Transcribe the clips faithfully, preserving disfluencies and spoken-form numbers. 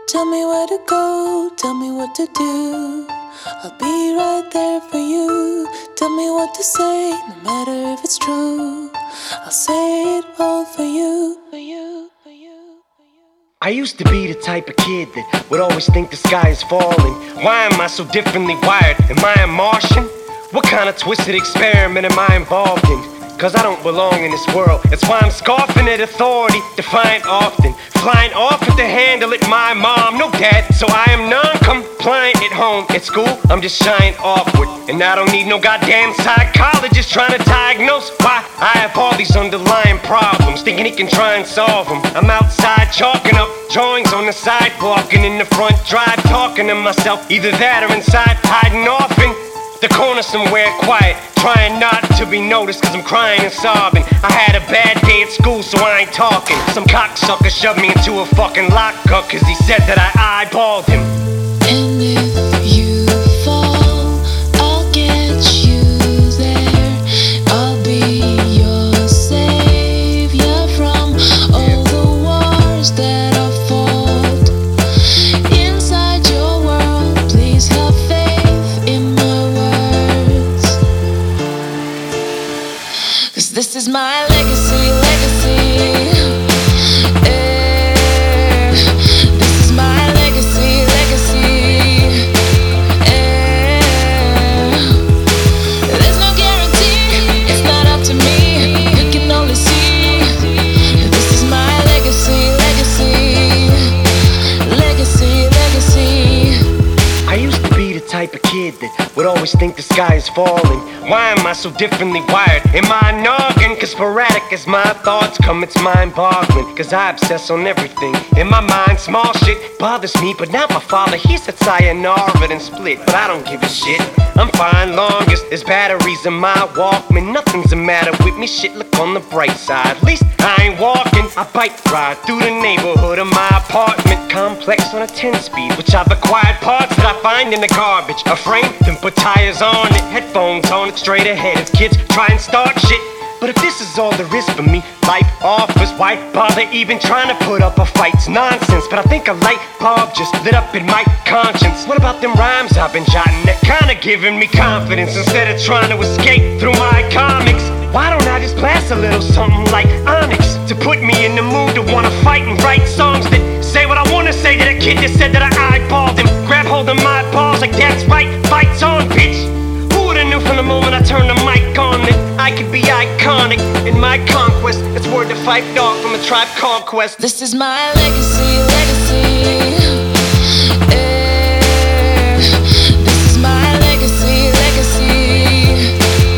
Tell me where to go, tell me what to do. I'll be right there for you. Tell me what to say, no matter if it's true. I'll say it all for you, for you, for you, for you. I used to be the type of kid that would always think the sky is falling. Why am I so differently wired? Am I a Martian? What kind of twisted experiment am I involved in? Cause I don't belong in this world. That's why I'm scoffing at authority, defiant often. Flying off at the handle at my mom, no dad, so I am non-compliant at home. At school, I'm just shying awkward. And I don't need no goddamn psychologist trying to diagnose why I have all these underlying problems, thinking he can try and solve them. I'm outside chalking up drawings on the sidewalk, and in the front drive talking to myself. Either that or inside hiding off in the corner somewhere quiet, trying not to be noticed cause I'm crying and sobbing. I had a bad day at school so I ain't talking. Some cocksucker shoved me into a fucking lockup cause he said that I eyeballed him. And if you fall, I'll get you there. I'll be your savior from all the wars that I fought. Inside your world, please have faith in my words. Cause this is my legacy, legacy. Eh, this is my legacy, legacy. Eh, there's no guarantee, it's not up to me. We can only see. This is my legacy, legacy. Legacy, legacy. I used to be the type of kid that would always think the sky is falling. Why am I so differently wired? Am I a noggin? Cause sporadic as my thoughts come, it's mind-boggling. Cause I obsess on everything. In my mind, small shit bothers me, but not my father. He said sayonara and split, but I don't give a shit. I'm fine longest, there's batteries in my Walkman. Nothing's the matter with me, shit, look on the bright side. At least I ain't walking, I bike ride through the neighborhood of my apartment complex on a ten-speed, which I've acquired parts that I find in the garbage. A frame, then put tires on it, headphones on it, straight ahead as kids try and start shit. But if this is all there is for me, life offers, why bother even trying to put up a fight? It's nonsense, but I think a light bulb just lit up in my conscience. What about them rhymes I've been jotting that kinda giving me confidence instead of trying to escape through my comics? Why don't I just blast a little something like Onyx to put me in the mood to wanna fight and write songs that say what I wanna say to that kid that said that I eyeballed him? Grab hold of my balls like that's right, fights on, bitch. Who would've knew from the moment I turned the mic on that I could be iconic in my conquest? It's word to Phife Dawg from a Tribe Called Quest. This is my legacy, legacy. Eh, this is my legacy, legacy.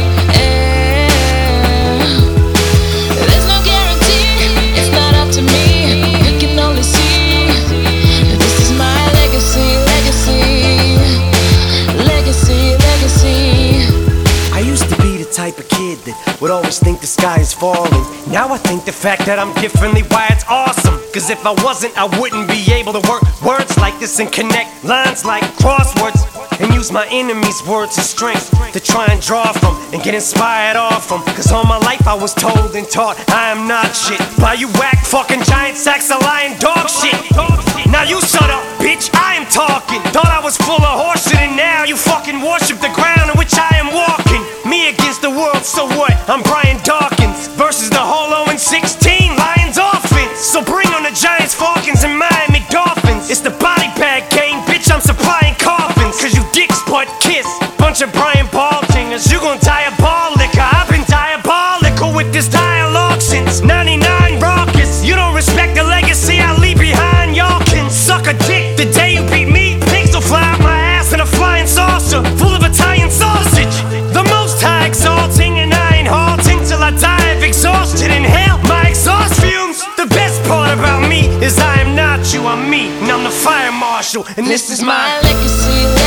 Eh, there's no guarantee, it's not up to me. We can only see. This is my legacy, legacy. Legacy, legacy. I used to be the type of kid that would always think the sky is falling. Now I think the fact that I'm differently wired's awesome. Cause if I wasn't, I wouldn't be able to work words like this and connect lines like crosswords, and use my enemies' words as strength to try and draw from and get inspired off them. Cause all my life I was told and taught I am not shit by you whack fucking giant sacks of lying dog shit. Now you shut up, bitch, I am talking. Thought I was full of horseshit and now you fucking worship the ground on which I am walking. Me against the world, so what? I'm Brian Dawkins versus the Holo and sixteen Lions offense. So bring on the Giants, Falcons, and Miami Dolphins. It's the body bag game, bitch, I'm supplying coffins. Cause you dicks butt kiss, bunch of Brian Baltingers. You gon' diabolical, I've been diabolical with this dialogue since ninety-nine raucous. You don't respect the legacy I leave behind, y'all can suck a dick. The day you beat me, pigs will fly out my ass in a flying saucer full of Italian sausage. The most high exalting, and I ain't halting till I die of exhaustion. Inhale my exhaust fumes. The best part about me is I am not you, I'm me, and I'm the fire marshal, and this is my legacy.